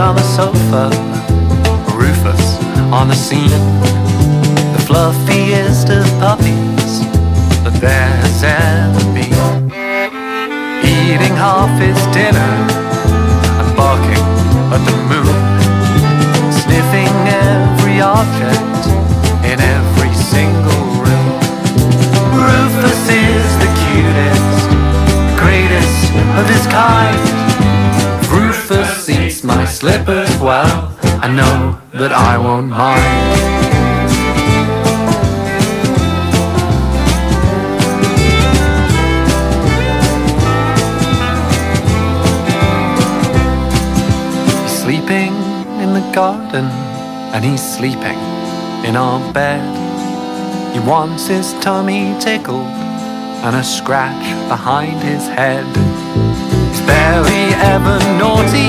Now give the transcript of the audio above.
on the sofa, Rufus on the scene, the fluffiest of puppies that there's ever been, eating half his dinner and barking at the moon, sniffing every object in every single room. Rufus is the cutest, greatest of his kind. If Rufus eats my slippers, well, I know that I won't mind. He's sleeping in the garden, and he's sleeping in our bed. He wants his tummy tickled and a scratch behind his head. He's barely ever naughty